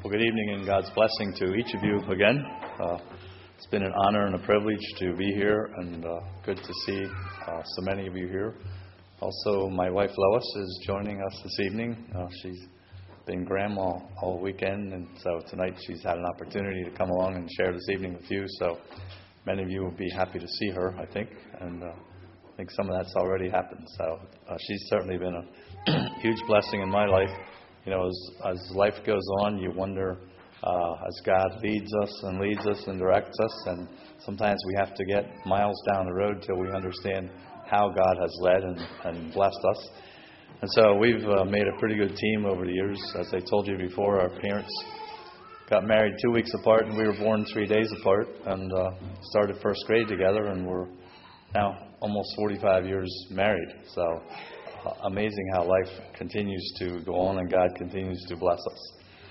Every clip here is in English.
Well, good evening and God's blessing to each of you again. It's been an honor and a privilege to be here, and good to see so many of you here. Also, my wife Lois is joining us this evening. She's been grandma all weekend, and so tonight she's had an opportunity to come along and share this evening with you. So many of you will be happy to see her, I think, and I think some of that's already happened. So she's certainly been a huge blessing in my life. You know, as life goes on, you wonder, as God leads us and directs us, and sometimes we have to get miles down the road till we understand how God has led and blessed us. And so we've made a pretty good team over the years. As I told you before, our parents got married 2 weeks apart, and we were born 3 days apart, and started first grade together, and we're now almost 45 years married. So amazing how life continues to go on and God continues to bless us.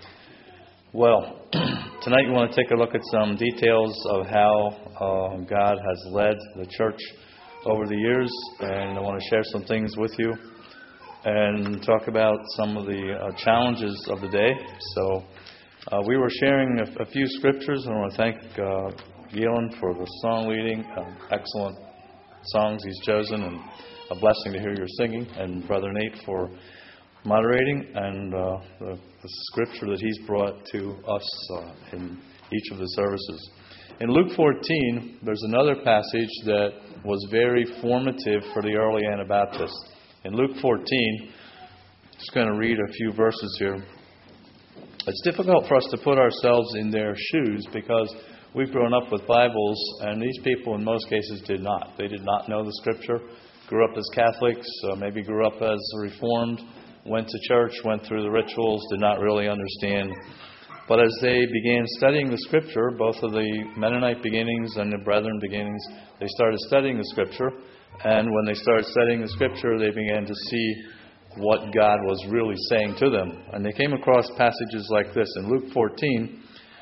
Well, tonight we want to take a look at some details of how God has led the church over the years, and I want to share some things with you and talk about some of the challenges of the day. So we were sharing a few scriptures, and I want to thank Galen for the song leading. Excellent songs he's chosen, and a blessing to hear your singing, and Brother Nate for moderating, and the scripture that he's brought to us in each of the services. In Luke 14, there's another passage that was very formative for the early Anabaptists. In Luke 14, just going to read a few verses here. It's difficult for us to put ourselves in their shoes because we've grown up with Bibles, and these people in most cases did not. They did not know the Scripture, grew up as Catholics, maybe grew up as Reformed, went to church, went through the rituals, did not really understand. But as they began studying the Scripture, both of the Mennonite beginnings and the Brethren beginnings, they started studying the Scripture. And when they started studying the Scripture, they began to see what God was really saying to them. And they came across passages like this. In Luke 14,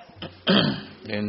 in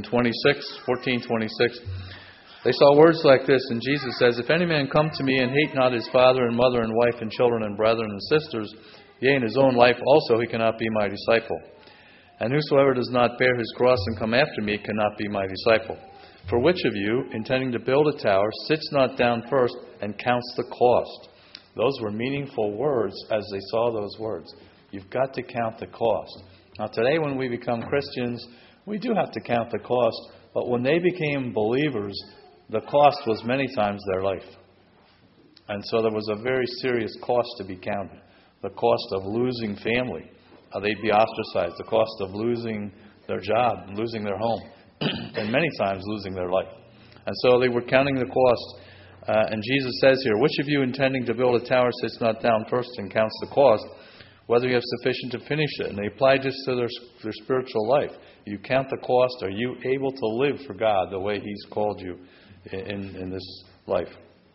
14:26, they saw words like this, and Jesus says, "If any man come to me and hate not his father and mother and wife and children and brethren and sisters, yea, in his own life also, he cannot be my disciple. And whosoever does not bear his cross and come after me cannot be my disciple. For which of you, intending to build a tower, sits not down first and counts the cost?" Those were meaningful words as they saw those words. You've got to count the cost. Now today when we become Christians, we do have to count the cost, but when they became believers, the cost was many times their life. And so there was a very serious cost to be counted. The cost of losing family. They'd be ostracized. The cost of losing their job, losing their home, and many times losing their life. And so they were counting the cost. And Jesus says here, "Which of you intending to build a tower sits not down first and counts the cost, whether you have sufficient to finish it?" And they applied this to their spiritual life. You count the cost. Are you able to live for God the way He's called you in this life?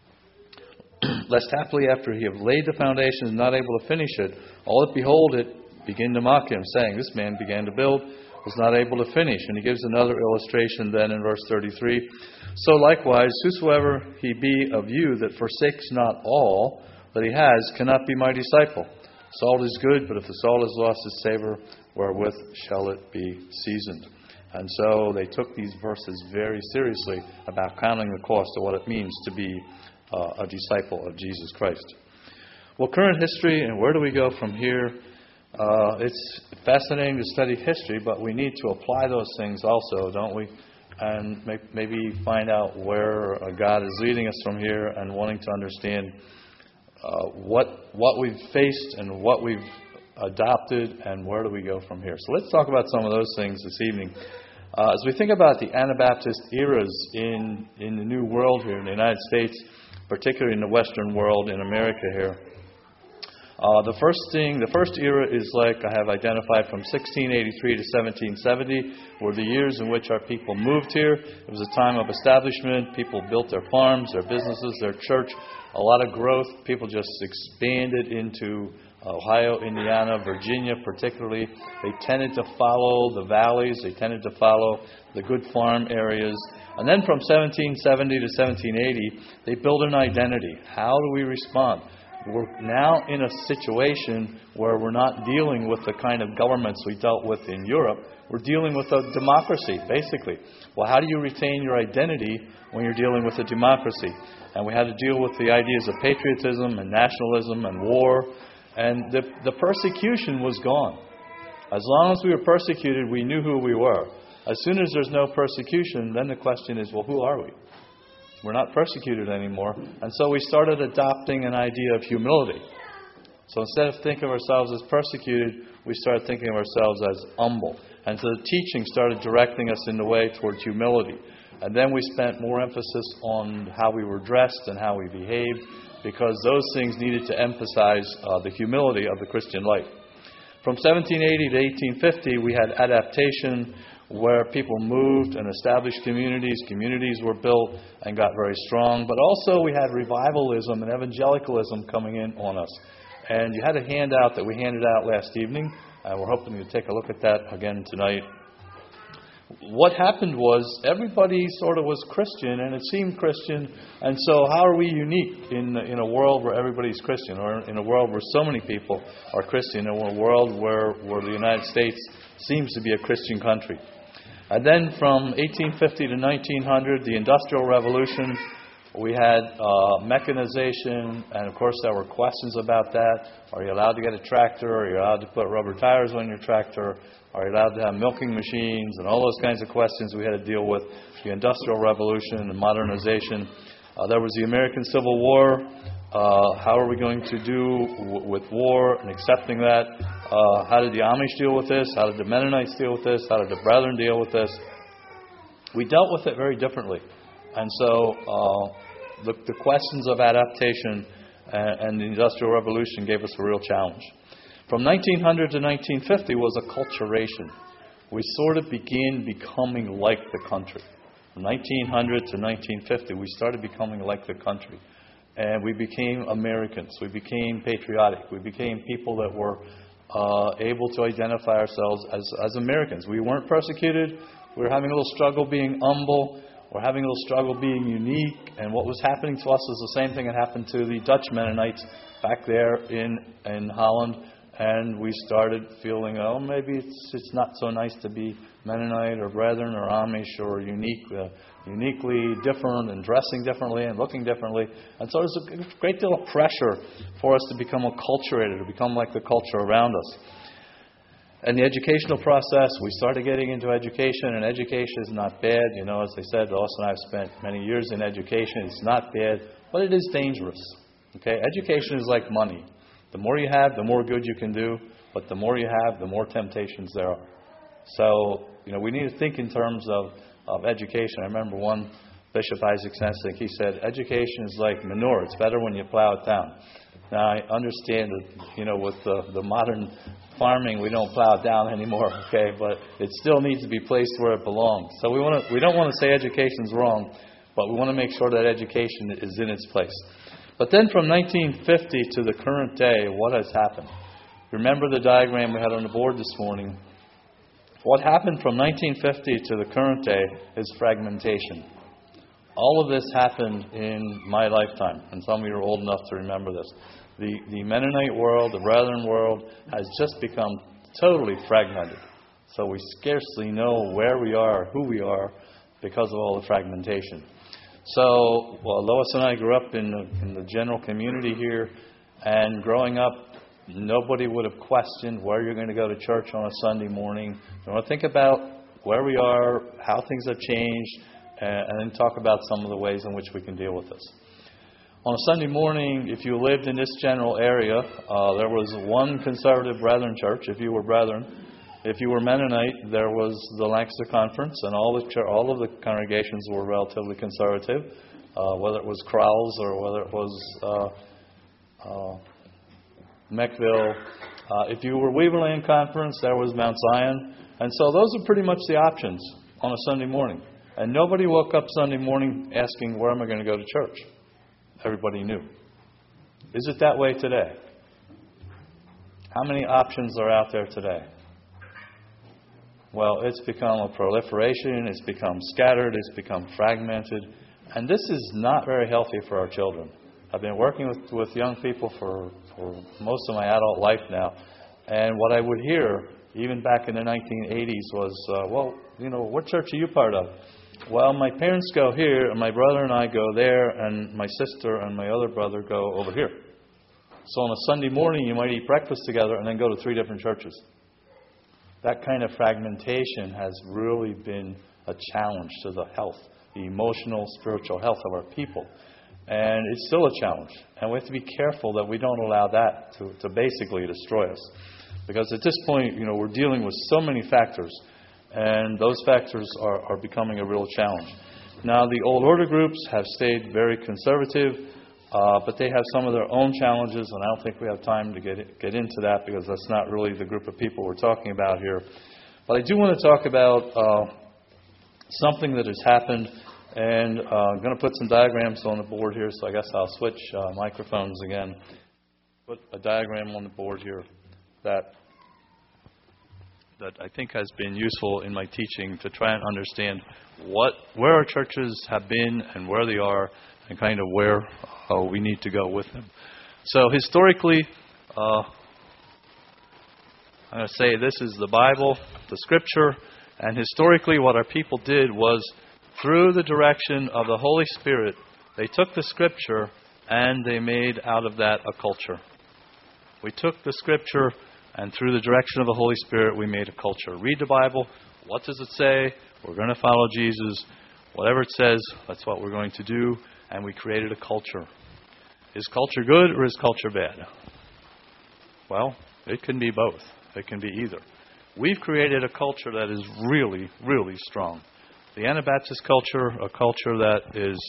"Lest haply after he have laid the foundation and not able to finish it, all that behold it begin to mock him, saying, This man began to build, was not able to finish." And he gives another illustration then in verse 33. "So likewise, whosoever he be of you that forsakes not all that he has cannot be my disciple. Salt is good, but if the salt has lost its savor, wherewith shall it be seasoned?" And so they took these verses very seriously about counting the cost of what it means to be a disciple of Jesus Christ. Well, current history, and where do we go from here? It's fascinating to study history, but we need to apply those things also, don't we? And maybe find out where God is leading us from here, and wanting to understand what we've faced and what we've adopted, and where do we go from here. So let's talk about some of those things this evening. As we think about the Anabaptist eras in the New World here in the United States, particularly in the Western world, in America here, the first era is like I have identified from 1683 to 1770 were the years in which our people moved here. It was a time of establishment. People built their farms, their businesses, their church. A lot of growth. People just expanded into Ohio, Indiana, Virginia particularly. They tended to follow the valleys. They tended to follow the good farm areas. And then from 1770 to 1780, they built an identity. How do we respond? we're now in a situation where we're not dealing with the kind of governments we dealt with in Europe. We're dealing with a democracy, basically. Well, how do you retain your identity when you're dealing with a democracy? And we had to deal with the ideas of patriotism and nationalism and war. And the persecution was gone. As long as we were persecuted, we knew who we were. As soon as there's no persecution, then the question is, well, who are we? We're not persecuted anymore. And so we started adopting an idea of humility. So instead of thinking of ourselves as persecuted, we started thinking of ourselves as humble. And so the teaching started directing us in the way towards humility. And then we spent more emphasis on how we were dressed and how we behaved, because those things needed to emphasize the humility of the Christian life. From 1780 to 1850, we had adaptation, where people moved and established communities. Communities were built and got very strong. But also we had revivalism and evangelicalism coming in on us. And you had a handout that we handed out last evening. We're hoping to take a look at that again tonight. What happened was everybody sort of was Christian, and it seemed Christian. And so how are we unique in a world where everybody's Christian, or in a world where so many people are Christian, in a world where the United States seems to be a Christian country? And then from 1850 to 1900, the Industrial Revolution, we had mechanization, and of course there were questions about that. Are you allowed to get a tractor? Are you allowed to put rubber tires on your tractor? Are you allowed to have milking machines? And all those kinds of questions we had to deal with. The Industrial Revolution and modernization. There was the American Civil War. How are we going to do with war and accepting that? How did the Amish deal with this? How did the Mennonites deal with this? How did the Brethren deal with this? We dealt with it very differently. And so the questions of adaptation and the Industrial Revolution gave us a real challenge. From 1900 to 1950 was acculturation. We sort of began becoming like the country. From 1900 to 1950, we started becoming like the country. And we became Americans. We became patriotic. We became people that were able to identify ourselves as Americans. We weren't persecuted. We were having a little struggle being humble. We're having a little struggle being unique. And what was happening to us is the same thing that happened to the Dutch Mennonites back there in Holland. And we started feeling, maybe it's not so nice to be Mennonite or Brethren or Amish or uniquely different and dressing differently and looking differently. And so there's a great deal of pressure for us to become acculturated, to become like the culture around us. And the educational process, we started getting into education, and education is not bad. As they said, Lois and I have spent many years in education. It's not bad, but it is dangerous. Okay, education is like money. The more you have, the more good you can do. But the more you have, the more temptations there are. So, we need to think in terms of education. I remember one Bishop Isaac Sensing, he said, education is like manure. It's better when you plow it down. Now, I understand that, with the modern farming, we don't plow it down anymore, okay? But it still needs to be placed where it belongs. So we don't want to say education's wrong, but we want to make sure that education is in its place. But then from 1950 to the current day, what has happened? Remember the diagram we had on the board this morning. What happened from 1950 to the current day is fragmentation. All of this happened in my lifetime, and some of you are old enough to remember this. The Mennonite world, the Brethren world, has just become totally fragmented. So we scarcely know where we are, who we are, because of all the fragmentation. So, Lois and I grew up in the general community here, and growing up, nobody would have questioned where you're going to go to church on a Sunday morning. You want to think about where we are, how things have changed, and then talk about some of the ways in which we can deal with this. On a Sunday morning, if you lived in this general area, there was one conservative Brethren church, if you were Brethren. If you were Mennonite, there was the Lancaster Conference, and all of the congregations were relatively conservative, whether it was Crowell's or whether it was Meckville. If you were Weaverland Conference, there was Mount Zion. And so those are pretty much the options on a Sunday morning. And nobody woke up Sunday morning asking, where am I going to go to church? Everybody knew. Is it that way today? How many options are out there today? Well, it's become a proliferation, it's become scattered, it's become fragmented, and this is not very healthy for our children. I've been working with young people for most of my adult life now. And what I would hear, even back in the 1980s, was, what church are you part of? Well, my parents go here, and my brother and I go there, and my sister and my other brother go over here. So on a Sunday morning, you might eat breakfast together and then go to 3 different churches. That kind of fragmentation has really been a challenge to the health, the emotional, spiritual health of our people. And it's still a challenge. And we have to be careful that we don't allow that to basically destroy us. Because at this point, we're dealing with so many factors, and those factors are becoming a real challenge. Now, the old order groups have stayed very conservative, but they have some of their own challenges, and I don't think we have time to get into that because that's not really the group of people we're talking about here. But I do want to talk about something that has happened, and I'm going to put some diagrams on the board here, so I guess I'll switch microphones again. Put a diagram on the board here that I think has been useful in my teaching to try and understand where our churches have been and where they are and kind of where we need to go with them. So historically, I'm going to say this is the Bible, the Scripture, and historically what our people did was through the direction of the Holy Spirit, they took the Scripture and they made out of that a culture. We took the Scripture and through the direction of the Holy Spirit, we made a culture. Read the Bible. What does it say? We're going to follow Jesus. Whatever it says, that's what we're going to do. And we created a culture. Is culture good or is culture bad? Well, it can be both. It can be either. We've created a culture that is really, really strong. The Anabaptist culture, a culture that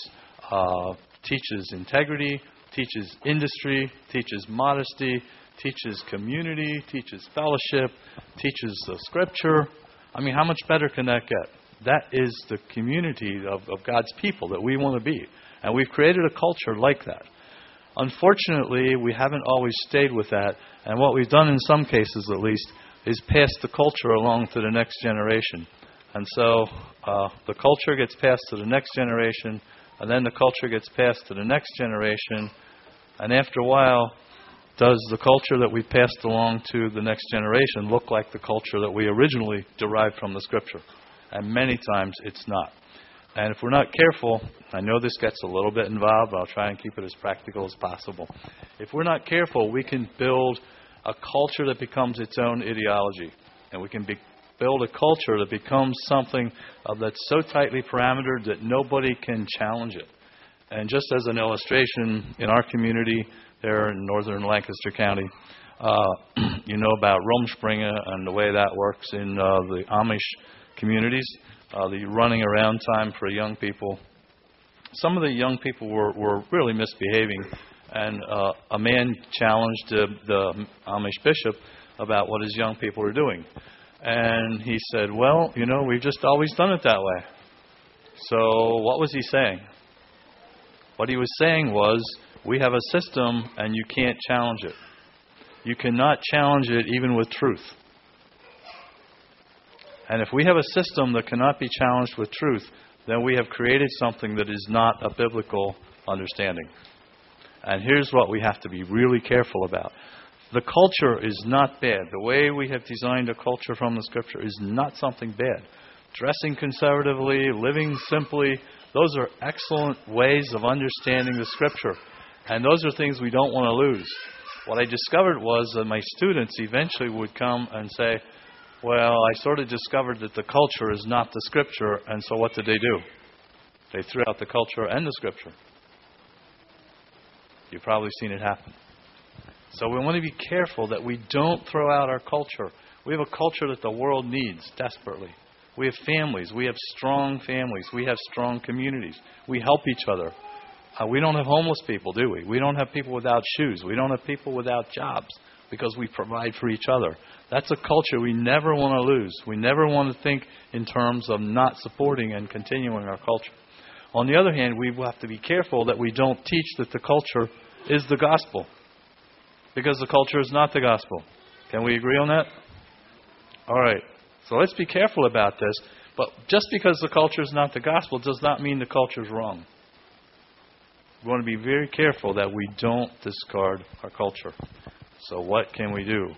teaches integrity, teaches industry, teaches modesty, teaches community, teaches fellowship, teaches the Scripture. I mean, how much better can that get? That is the community of God's people that we want to be. And we've created a culture like that. Unfortunately, we haven't always stayed with that. And what we've done in some cases, at least, is pass the culture along to the next generation. And so the culture gets passed to the next generation, and then the culture gets passed to the next generation. And after a while, does the culture that we passed along to the next generation look like the culture that we originally derived from the Scripture? And many times it's not. And if we're not careful, I know this gets a little bit involved, but I'll try and keep it as practical as possible. If we're not careful, we can build a culture that becomes its own ideology. And we can build a culture that becomes something that's so tightly parametered that nobody can challenge it. And just as an illustration, in our community there in northern Lancaster County, you know about Rumspringa and the way that works in the Amish communities, the running around time for young people. Some of the young people were really misbehaving, and a man challenged the Amish bishop about what his young people were doing. And he said, well, we've just always done it that way. So what was he saying? What he was saying was, we have a system and you can't challenge it. You cannot challenge it even with truth. And if we have a system that cannot be challenged with truth, then we have created something that is not a biblical understanding. And here's what we have to be really careful about. The culture is not bad. The way we have designed a culture from the Scripture is not something bad. Dressing conservatively, living simply, those are excellent ways of understanding the Scripture. And those are things we don't want to lose. What I discovered was that my students eventually would come and say, well, I sort of discovered that the culture is not the Scripture, and so what did they do? They threw out the culture and the Scripture. You've probably seen it happen. So we want to be careful that we don't throw out our culture. We have a culture that the world needs desperately. We have families. We have strong families. We have strong communities. We help each other. We don't have homeless people, do we? We don't have people without shoes. We don't have people without jobs because we provide for each other. That's a culture we never want to lose. We never want to think in terms of not supporting and continuing our culture. On the other hand, we have to be careful that we don't teach that the culture is the gospel, because the culture is not the gospel. Can we agree on that? All right. So let's be careful about this. But just because the culture is not the gospel does not mean the culture is wrong. We want to be very careful that we don't discard our culture. So what can we do?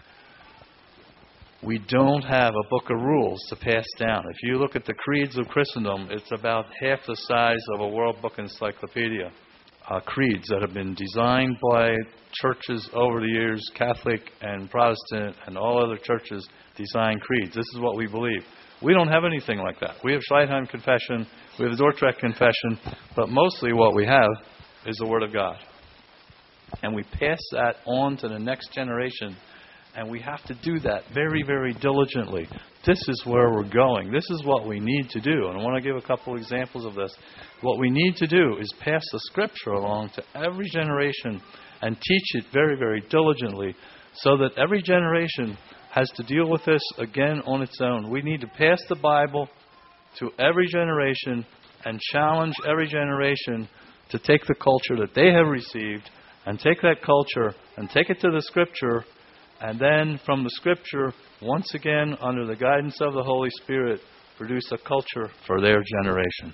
We don't have a book of rules to pass down. If you look at the creeds of Christendom, it's about half the size of a World Book Encyclopedia. Creeds that have been designed by churches over the years, Catholic and Protestant and all other churches design creeds. This is what we believe. We don't have anything like that. We have Schleitheim Confession, we have the Dordrecht Confession, but mostly what we have is the Word of God. And we pass that on to the next generation, and we have to do that very, very diligently. This is where we're going. This is what we need to do. And I want to give a couple examples of this. What we need to do is pass the Scripture along to every generation and teach it very, very diligently so that every generation has to deal with this again on its own. We need to pass the Bible to every generation and challenge every generation to take the culture that they have received and take that culture and take it to the Scripture, and then from the Scripture, once again, under the guidance of the Holy Spirit, produce a culture for their generation.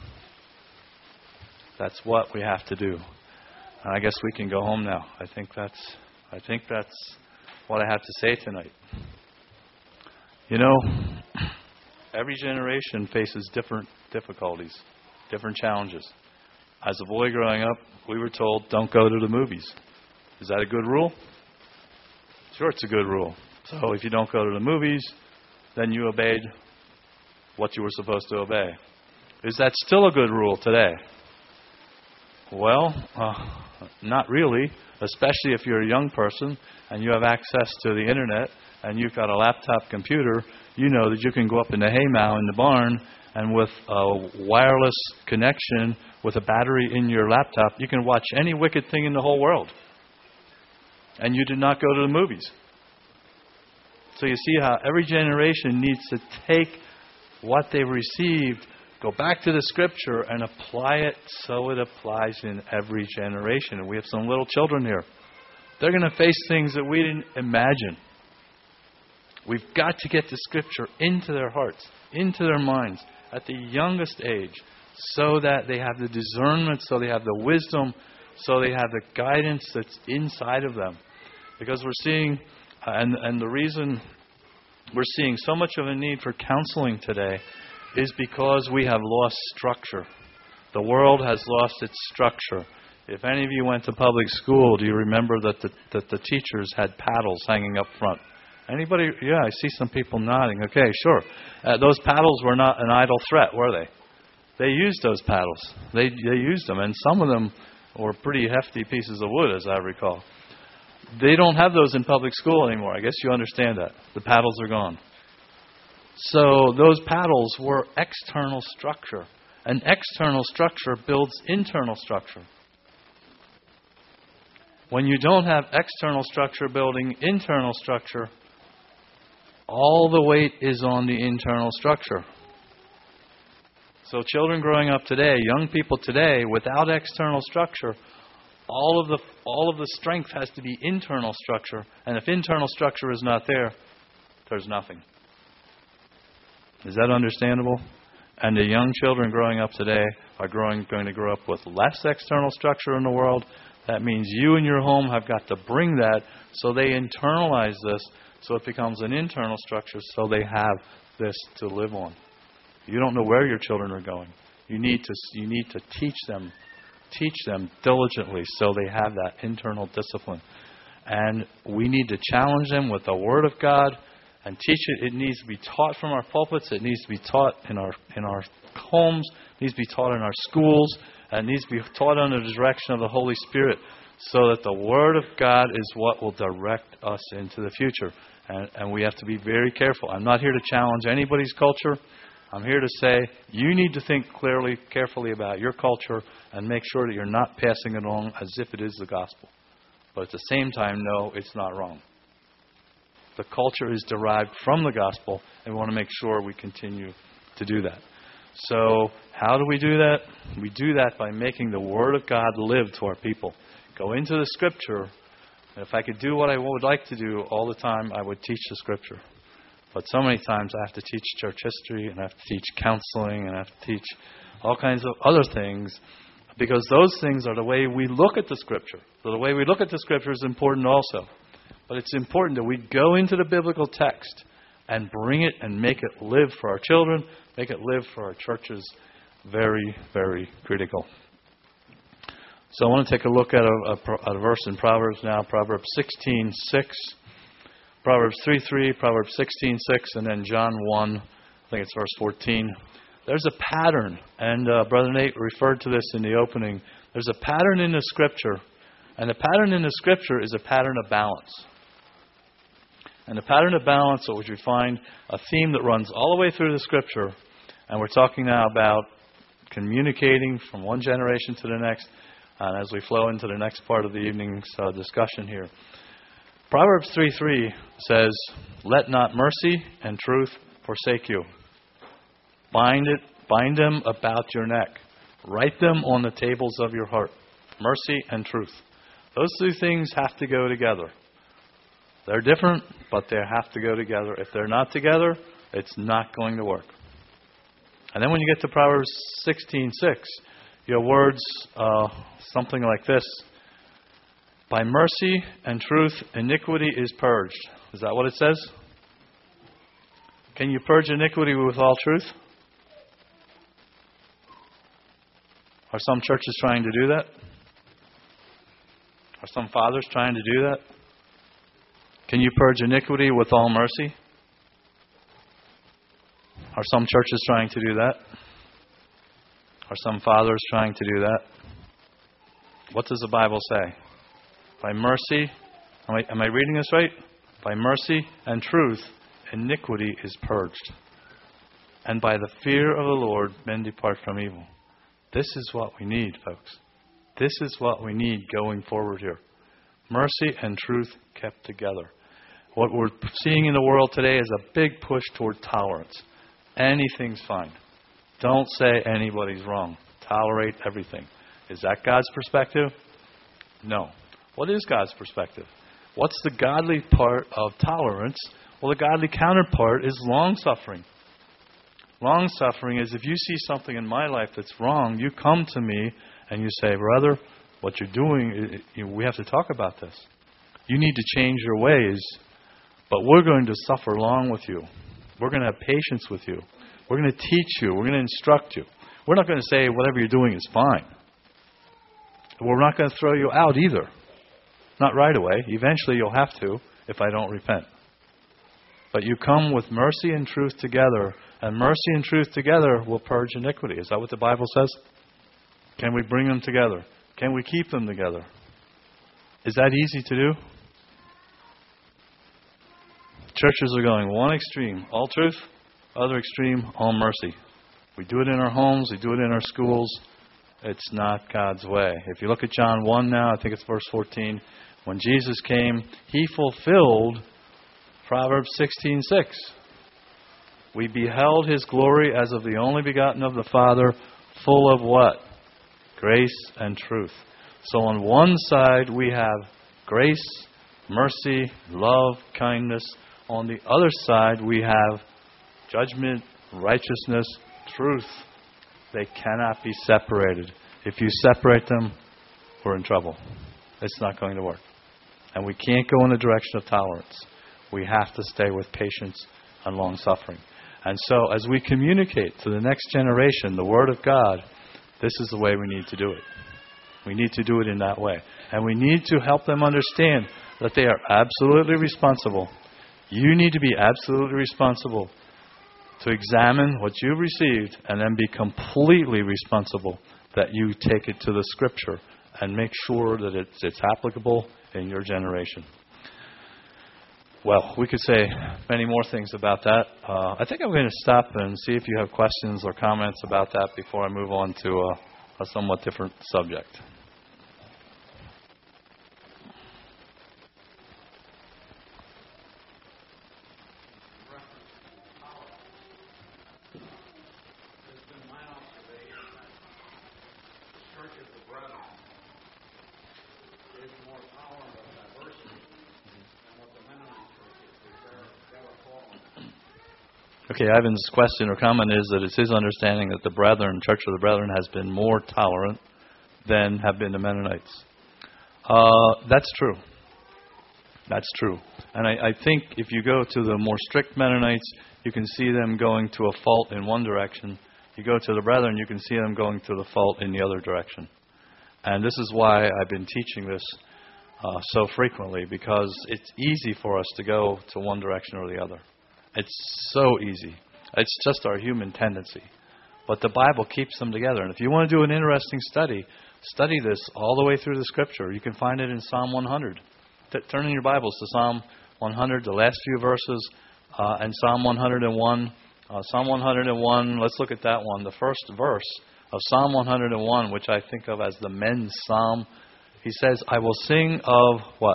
That's what we have to do. And I guess we can go home now. I think that's what I have to say tonight. You know, every generation faces different difficulties, different challenges. As a boy growing up, we were told, don't go to the movies. Is that a good rule? Sure, it's a good rule. So if you don't go to the movies, then you obeyed what you were supposed to obey. Is that still a good rule today? Well, not really, especially if you're a young person and you have access to the internet and you've got a laptop computer. You know that you can go up in the haymow in the barn, and with a wireless connection with a battery in your laptop, you can watch any wicked thing in the whole world. And you did not go to the movies. So you see how every generation needs to take what they've received, go back to the Scripture, and apply it so it applies in every generation. And we have some little children here. They're going to face things that we didn't imagine. We've got to get the Scripture into their hearts, into their minds, at the youngest age, so that they have the discernment, so they have the wisdom, so they have the guidance that's inside of them. Because we're seeing, and the reason we're seeing so much of a need for counseling today is because we have lost structure. The world has lost its structure. If any of you went to public school, do you remember that the teachers had paddles hanging up front? Anybody? Yeah, I see some people nodding. Okay, sure. Those paddles were not an idle threat, were they? They used those paddles. They used them, and some of them were pretty hefty pieces of wood, as I recall. They don't have those in public school anymore. I guess you understand that. The paddles are gone. So those paddles were external structure. An external structure builds internal structure. When you don't have external structure building internal structure, all the weight is on the internal structure. So children growing up today, young people today, without external structure, all of the strength has to be internal structure. And if internal structure is not there, there's nothing. Is that understandable? And the young children growing up today are going to grow up with less external structure in the world. That means you in your home have got to bring that so they internalize this, so it becomes an internal structure, so they have this to live on. You don't know where your children are going. You need to teach them diligently so they have that internal discipline. And we need to challenge them with the Word of God and teach it. It needs to be taught from our pulpits. It needs to be taught in our homes. It needs to be taught in our schools. And it needs to be taught under the direction of the Holy Spirit, so that the Word of God is what will direct us into the future. And we have to be very careful. I'm not here to challenge anybody's culture. I'm here to say you need to think carefully about your culture and make sure that you're not passing it along as if it is the gospel. But at the same time, no, it's not wrong. The culture is derived from the gospel, and we want to make sure we continue to do that. So how do we do that? We do that by making the Word of God live to our people. Go into the Scripture. And if I could do what I would like to do all the time, I would teach the Scripture. But so many times I have to teach church history, and I have to teach counseling, and I have to teach all kinds of other things, Because those things are the way we look at the Scripture. So the way we look at the Scripture is important also. But it's important that we go into the biblical text and bring it and make it live for our children, make it live for our churches. Very, very critical. So I want to take a look at a verse in Proverbs now, Proverbs 16:6, Proverbs 3:3, Proverbs 16:6, and then John 1, I think it's verse 14. There's a pattern, and Brother Nate referred to this in the opening. There's a pattern in the Scripture, and the pattern in the Scripture is a pattern of balance. And the pattern of balance, which we find a theme that runs all the way through the Scripture, and we're talking now about communicating from one generation to the next, and as we flow into the next part of the evening's discussion here. Proverbs 3:3 says, "Let not mercy and truth forsake you. Bind them about your neck. Write them on the tables of your heart." Mercy and truth. Those two things have to go together. They're different, but they have to go together. If they're not together, it's not going to work. And then when you get to Proverbs 16:6, your words something like this: "By mercy and truth, iniquity is purged." Is that what it says? Can you purge iniquity with all truth? Are some churches trying to do that? Are some fathers trying to do that? Can you purge iniquity with all mercy? Are some churches trying to do that? Are some fathers trying to do that? What does the Bible say? By mercy, am I reading this right? By mercy and truth, iniquity is purged. And by the fear of the Lord, men depart from evil. This is what we need, folks. This is what we need going forward here. Mercy and truth kept together. What we're seeing in the world today is a big push toward tolerance. Anything's fine. Don't say anybody's wrong. Tolerate everything. Is that God's perspective? No. What is God's perspective? What's the godly part of tolerance? Well, the godly counterpart is long-suffering. Long-suffering is if you see something in my life that's wrong, you come to me and you say, "Brother, what you're doing, we have to talk about this. You need to change your ways, but we're going to suffer along with you. We're going to have patience with you. We're going to teach you. We're going to instruct you. We're not going to say whatever you're doing is fine. We're not going to throw you out either. Not right away. Eventually you'll have to if I don't repent. But you come with mercy and truth together, and mercy and truth together will purge iniquity." Is that what the Bible says? Can we bring them together? Can we keep them together? Is that easy to do? Churches are going one extreme, all truth, other extreme, all mercy. We do it in our homes, we do it in our schools. It's not God's way. If you look at John 1 now, I think it's verse 14, when Jesus came, He fulfilled Proverbs 16:6. We beheld His glory as of the only begotten of the Father, full of what? Grace and truth. So on one side we have grace, mercy, love, kindness. On the other side we have judgment, righteousness, truth. They cannot be separated. If you separate them, we're in trouble. It's not going to work. And we can't go in the direction of tolerance. We have to stay with patience and long-suffering. And so as we communicate to the next generation the Word of God, this is the way we need to do it. We need to do it in that way. And we need to help them understand that they are absolutely responsible. You need to be absolutely responsible to examine what you've received and then be completely responsible that you take it to the Scripture and make sure that it's applicable in your generation. Well, we could say many more things about that. I think I'm going to stop and see if you have questions or comments about that before I move on to a somewhat different subject. Okay, Ivan's question or comment is that it's his understanding that the Brethren, Church of the Brethren, has been more tolerant than have been the Mennonites. That's true. That's true. And I think if you go to the more strict Mennonites, you can see them going to a fault in one direction. You go to the Brethren, you can see them going to the fault in the other direction. And this is why I've been teaching this so frequently, because it's easy for us to go to one direction or the other. It's so easy. It's just our human tendency. But the Bible keeps them together. And if you want to do an interesting study, study this all the way through the Scripture. You can find it in Psalm 100. Turn in your Bibles to Psalm 100, the last few verses, and Psalm 101. Psalm 101, let's look at that one. The first verse of Psalm 101, which I think of as the men's psalm, he says, I will sing of what?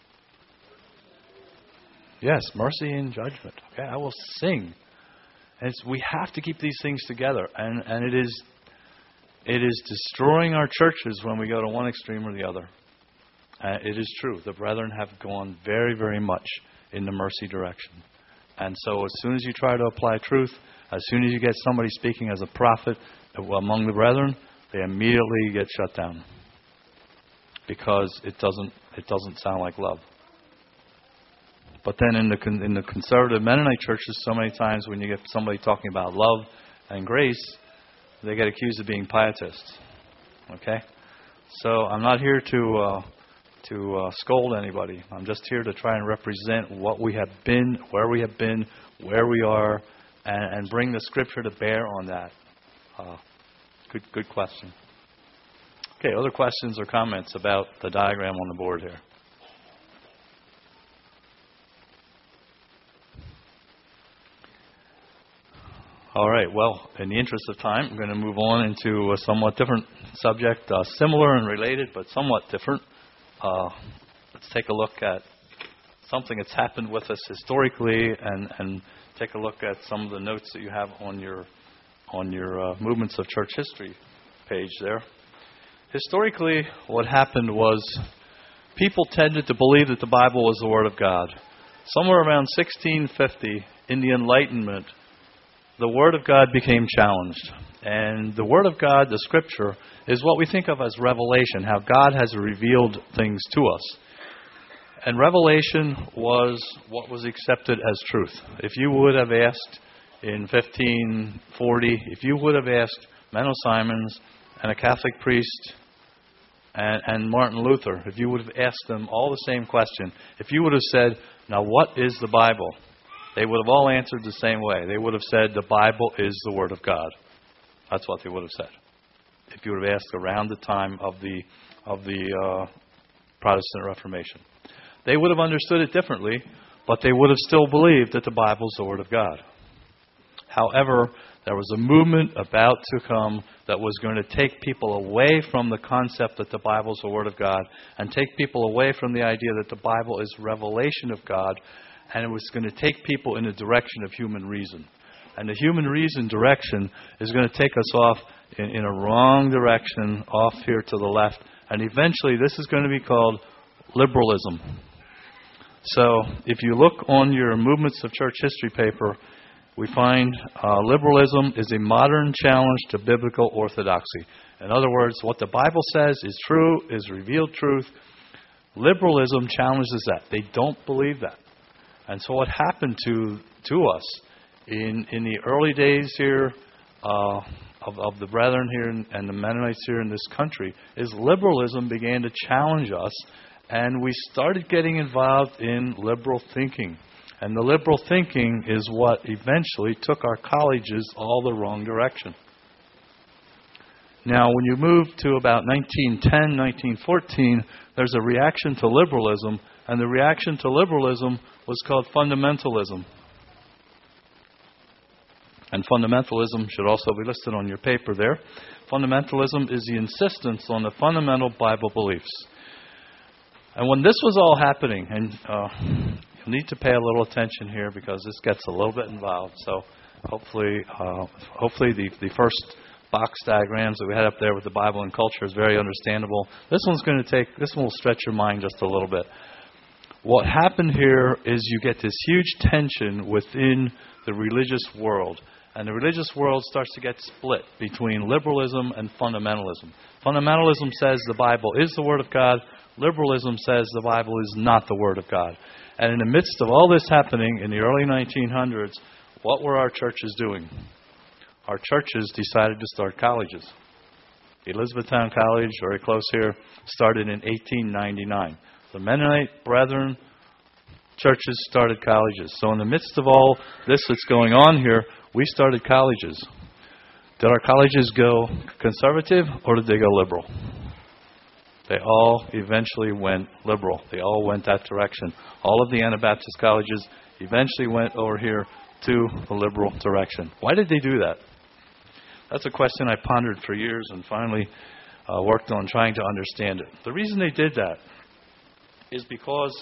Yes, mercy and judgment. Okay, I will sing. And we have to keep these things together. And it is destroying our churches when we go to one extreme or the other. It is true. The brethren have gone very, very much in the mercy direction. And so as soon as you try to apply truth, as soon as you get somebody speaking as a prophet among the brethren, they immediately get shut down. Because it doesn't sound like love. But then in the conservative Mennonite churches, so many times when you get somebody talking about love and grace, they get accused of being pietists. Okay? So I'm not here to scold anybody. I'm just here to try and represent what we have been, where we are, and bring the Scripture to bear on that. Good question. Okay, other questions or comments about the diagram on the board here? All right, well, in the interest of time, I'm going to move on into a somewhat different subject, similar and related, but somewhat different. Let's take a look at something that's happened with us historically, and take a look at some of the notes that you have on your Movements of Church History page there. Historically, what happened was people tended to believe that the Bible was the Word of God. Somewhere around 1650, in the Enlightenment, the Word of God became challenged. And the Word of God, the Scripture, is what we think of as revelation, how God has revealed things to us. And revelation was what was accepted as truth. If you would have asked in 1540, if you would have asked Menno Simons and a Catholic priest and Martin Luther, if you would have asked them all the same question, if you would have said, now what is the Bible? They would have all answered the same way. They would have said, the Bible is the Word of God. That's what they would have said. If you would have asked around the time of the Protestant Reformation. They would have understood it differently, but they would have still believed that the Bible is the Word of God. However, there was a movement about to come that was going to take people away from the concept that the Bible is the Word of God and take people away from the idea that the Bible is revelation of God, and it was going to take people in the direction of human reason. And the human reason direction is going to take us off in a wrong direction, off here to the left, and eventually this is going to be called liberalism. So if you look on your Movements of Church History paper, we find liberalism is a modern challenge to biblical orthodoxy. In other words, what the Bible says is true, is revealed truth. Liberalism challenges that. They don't believe that. And so what happened to us in the early days here of the brethren here and the Mennonites here in this country is liberalism began to challenge us, and we started getting involved in liberal thinking. And the liberal thinking is what eventually took our colleges all the wrong direction. Now, when you move to about 1910, 1914, there's a reaction to liberalism, and the reaction to liberalism was called fundamentalism. And fundamentalism should also be listed on your paper there. Fundamentalism is the insistence on the fundamental Bible beliefs. And when this was all happening, and you'll need to pay a little attention here because this gets a little bit involved. So hopefully the first box diagrams that we had up there with the Bible and culture is very understandable. This one will stretch your mind just a little bit. What happened here is you get this huge tension within the religious world. And the religious world starts to get split between liberalism and fundamentalism. Fundamentalism says the Bible is the Word of God. Liberalism says the Bible is not the Word of God. And in the midst of all this happening in the early 1900s, what were our churches doing? Our churches decided to start colleges. Elizabethtown College, very close here, started in 1899. The Mennonite Brethren churches started colleges. So in the midst of all this that's going on here, we started colleges. Did our colleges go conservative or did they go liberal? They all eventually went liberal. They all went that direction. All of the Anabaptist colleges eventually went over here to the liberal direction. Why did they do that? That's a question I pondered for years and finally worked on trying to understand it. The reason they did that is because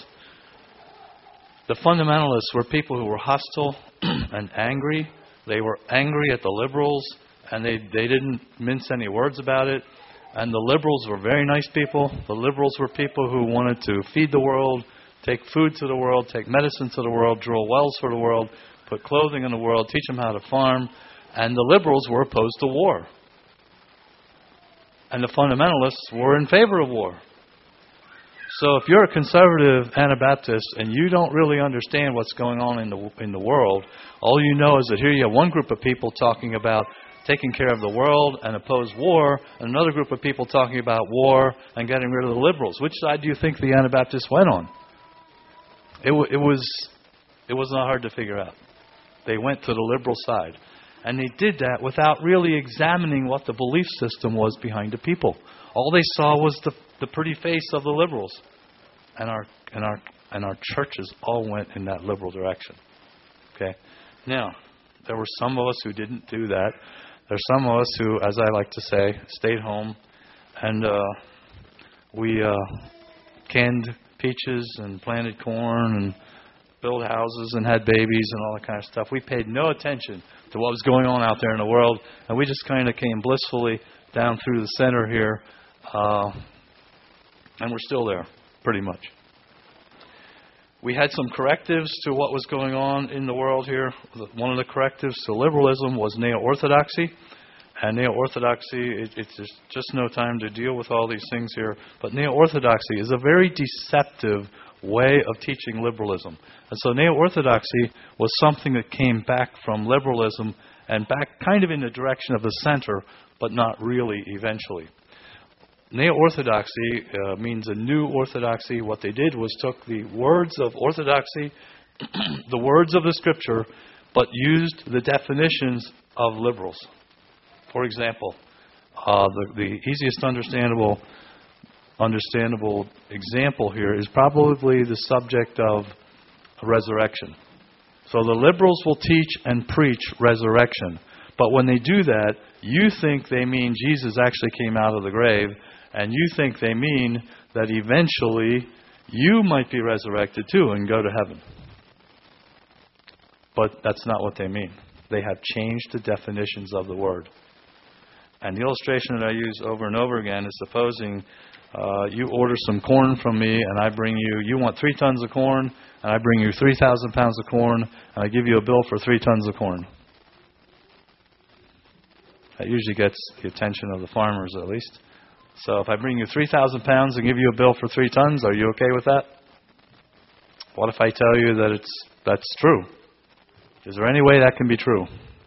the fundamentalists were people who were hostile and angry. They were angry at the liberals, and they didn't mince any words about it. And the liberals were very nice people. The liberals were people who wanted to feed the world, take food to the world, take medicine to the world, drill wells for the world, put clothing in the world, teach them how to farm. And the liberals were opposed to war. And the fundamentalists were in favor of war. So if you're a conservative Anabaptist and you don't really understand what's going on in the world, all you know is that here you have one group of people talking about taking care of the world and oppose war, and another group of people talking about war and getting rid of the liberals. Which side do you think the Anabaptists went on? It was not hard to figure out. They went to the liberal side. And they did that without really examining what the belief system was behind the people. All they saw was the pretty face of the liberals. And our churches all went in that liberal direction. Okay? Now, there were some of us who didn't do that. There's some of us who, as I like to say, stayed home and we canned peaches and planted corn and built houses and had babies and all that kind of stuff. We paid no attention to what was going on out there in the world, and we just kind of came blissfully down through the center here, and we're still there, pretty much. We had some correctives to what was going on in the world here. One of the correctives to liberalism was neo-orthodoxy. And neo-orthodoxy, it's just no time to deal with all these things here, but neo-orthodoxy is a very deceptive way of teaching liberalism. And so neo-orthodoxy was something that came back from liberalism and back kind of in the direction of the center, but not really eventually. Neo-orthodoxy means a new orthodoxy. What they did was took the words of orthodoxy, the words of the scripture, but used the definitions of liberals. For example, the easiest understandable example here is probably the subject of resurrection. So the liberals will teach and preach resurrection. But when they do that, you think they mean Jesus actually came out of the grave, and you think they mean that eventually you might be resurrected too and go to heaven. But that's not what they mean. They have changed the definitions of the word. And the illustration that I use over and over again is supposing you order some corn from me, and I bring you want 3 tons of corn, and I bring you 3,000 pounds of corn, and I give you a bill for 3 tons of corn. That usually gets the attention of the farmers, at least. So if I bring you 3,000 pounds and give you a bill for 3 tons, are you okay with that? What if I tell you that that's true? Is there any way that can be true?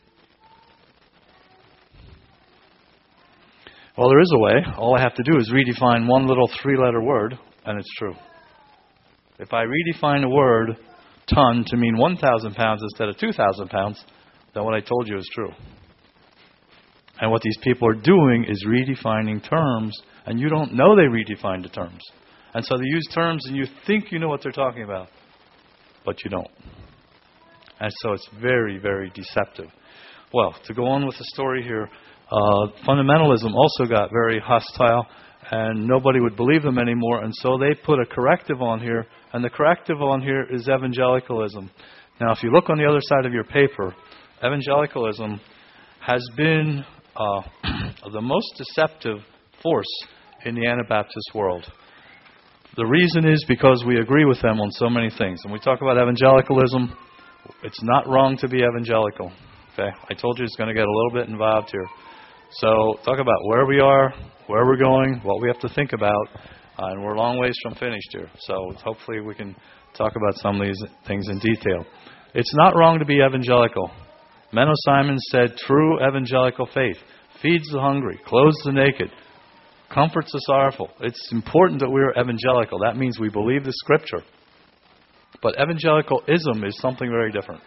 Well, there is a way. All I have to do is redefine one little 3-letter word, and it's true. If I redefine the word ton to mean 1,000 pounds instead of 2,000 pounds, then what I told you is true. And what these people are doing is redefining terms, and you don't know they redefined the terms. And so they use terms, and you think you know what they're talking about, but you don't. And so it's very, very deceptive. Well, to go on with the story here, fundamentalism also got very hostile, and nobody would believe them anymore, and so they put a corrective on here, and the corrective on here is evangelicalism. Now, if you look on the other side of your paper, evangelicalism has been the most deceptive force in the Anabaptist world. The reason is because we agree with them on so many things. When we talk about evangelicalism, It's not wrong to be evangelical. Okay, I told you it's going to get a little bit involved here. So talk about where we are, where we're going, what we have to think about, and we're a long ways from finished here. So hopefully we can talk about some of these things in detail. It's not wrong to be evangelical. Menno Simons said, true evangelical faith feeds the hungry, clothes the naked, comforts the sorrowful. It's important that we're evangelical. That means we believe the Scripture. But evangelicalism is something very different.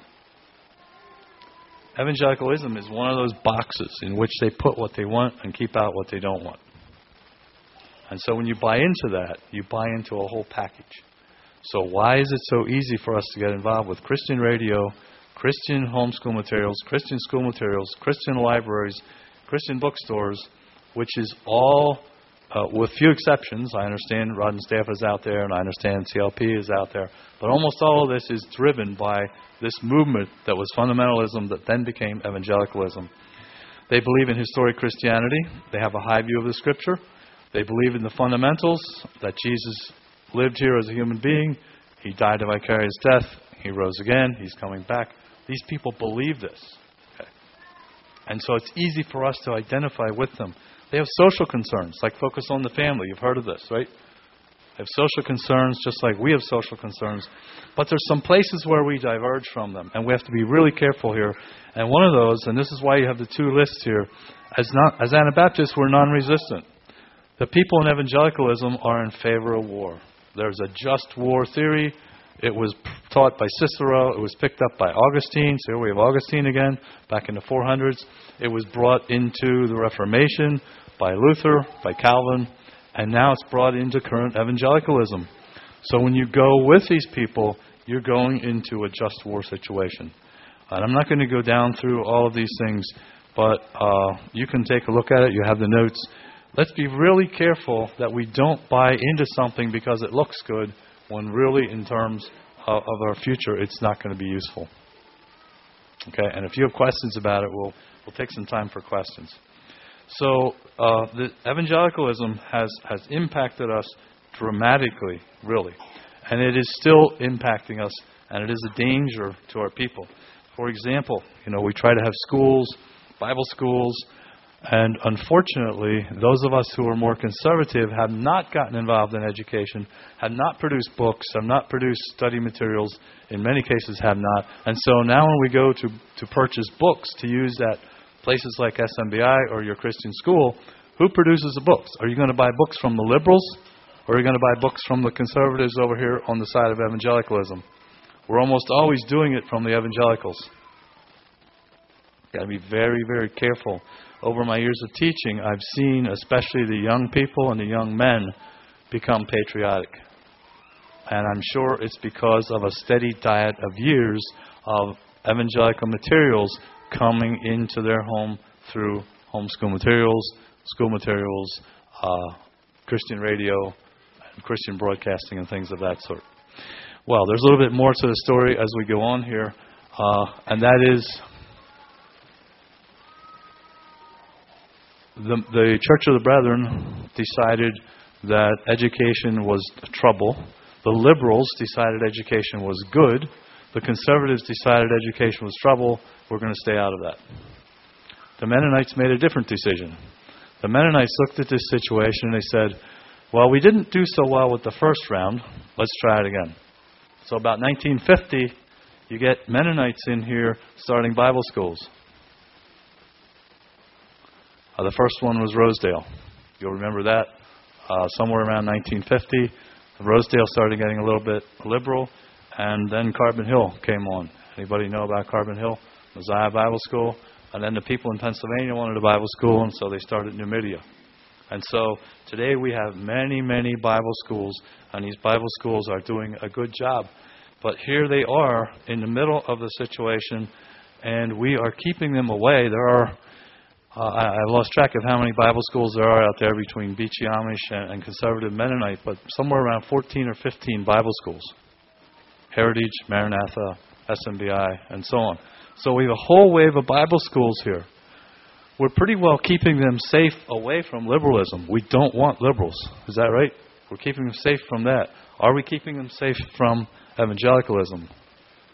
Evangelicalism is one of those boxes in which they put what they want and keep out what they don't want. And so when you buy into that, you buy into a whole package. So why is it so easy for us to get involved with Christian radio, Christian homeschool materials, Christian school materials, Christian libraries, Christian bookstores, which is all, with few exceptions, I understand Rod and Staff is out there, and I understand CLP is out there, but almost all of this is driven by this movement that was fundamentalism that then became evangelicalism. They believe in historic Christianity. They have a high view of the Scripture. They believe in the fundamentals, that Jesus lived here as a human being. He died a vicarious death. He rose again. He's coming back. These people believe this. Okay. And so it's easy for us to identify with them. They have social concerns, like focus on the family. You've heard of this, right? They have social concerns just like we have social concerns. But there's some places where we diverge from them, and we have to be really careful here. And one of those, and this is why you have the two lists here, as Anabaptists, we're non-resistant. The people in evangelicalism are in favor of war. There's a just war theory. It was taught by Cicero. It was picked up by Augustine. So here we have Augustine again, back in the 400s. It was brought into the Reformation by Luther, by Calvin, and now it's brought into current evangelicalism. So when you go with these people, you're going into a just war situation. And I'm not going to go down through all of these things, but you can take a look at it. You have the notes. Let's be really careful that we don't buy into something because it looks good, when really in terms of our future, it's not going to be useful. Okay, and if you have questions about it, we'll take some time for questions. So the evangelicalism has impacted us dramatically, really. And it is still impacting us, and it is a danger to our people. For example, we try to have schools, Bible schools, and unfortunately, those of us who are more conservative have not gotten involved in education, have not produced books, have not produced study materials, in many cases have not. And so now when we go to purchase books to use at places like SMBI or your Christian school, who produces the books? Are you going to buy books from the liberals, or are you going to buy books from the conservatives over here on the side of evangelicalism? We're almost always doing it from the evangelicals. Got to be very, very careful. Over my years of teaching, I've seen especially the young people and the young men become patriotic. And I'm sure it's because of a steady diet of years of evangelical materials coming into their home through homeschool materials, school materials, Christian radio, and Christian broadcasting and things of that sort. Well, there's a little bit more to the story as we go on here, and that is the Church of the Brethren decided that education was trouble. The liberals decided education was good. The conservatives decided education was trouble. We're going to stay out of that. The Mennonites made a different decision. The Mennonites looked at this situation and they said, well, we didn't do so well with the first round. Let's try it again. So about 1950, you get Mennonites in here starting Bible schools. The first one was Rosedale. You'll remember that. Somewhere around 1950, Rosedale started getting a little bit liberal, and then Carbon Hill came on. Anybody know about Carbon Hill? Messiah Bible School. And then the people in Pennsylvania wanted a Bible school, and so they started Numidia. And so today we have many, many Bible schools, and these Bible schools are doing a good job. But here they are in the middle of the situation, and we are keeping them away. There are I lost track of how many Bible schools there are out there between Beachy Amish and Conservative Mennonite, but somewhere around 14 or 15 Bible schools. Heritage, Maranatha, SMBI, and so on. So we have a whole wave of Bible schools here. We're pretty well keeping them safe away from liberalism. We don't want liberals. Is that right? We're keeping them safe from that. Are we keeping them safe from evangelicalism?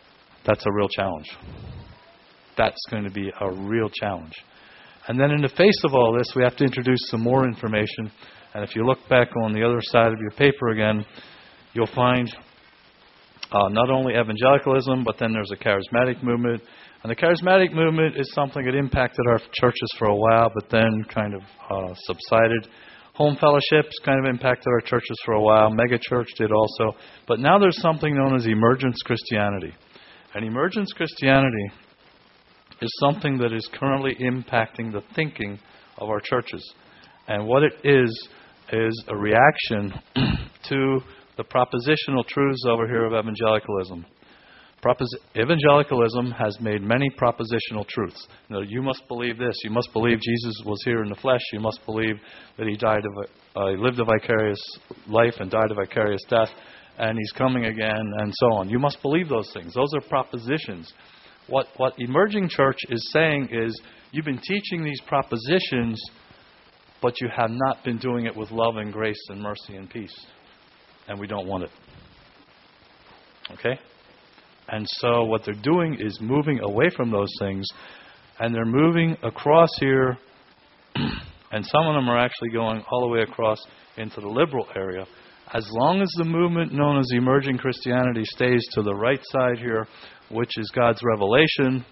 That's a real challenge. That's going to be a real challenge. And then in the face of all this, we have to introduce some more information. And if you look back on the other side of your paper again, you'll find not only evangelicalism, but then there's a charismatic movement. And the charismatic movement is something that impacted our churches for a while, but then kind of subsided. Home fellowships kind of impacted our churches for a while. Megachurch did also. But now there's something known as emergence Christianity. And emergence Christianity is something that is currently impacting the thinking of our churches. And what it is a reaction to the propositional truths over here of evangelicalism. Evangelicalism has made many propositional truths. You must believe this. You must believe Jesus was here in the flesh. You must believe that He lived a vicarious life and died a vicarious death, and He's coming again, and so on. You must believe those things. Those are propositions. What Emerging Church is saying is, you've been teaching these propositions, but you have not been doing it with love and grace and mercy and peace. And we don't want it. Okay? And so what they're doing is moving away from those things, and they're moving across here, and some of them are actually going all the way across into the liberal area. As long as the movement known as Emerging Christianity stays to the right side here, which is God's revelation,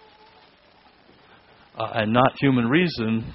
and not human reason,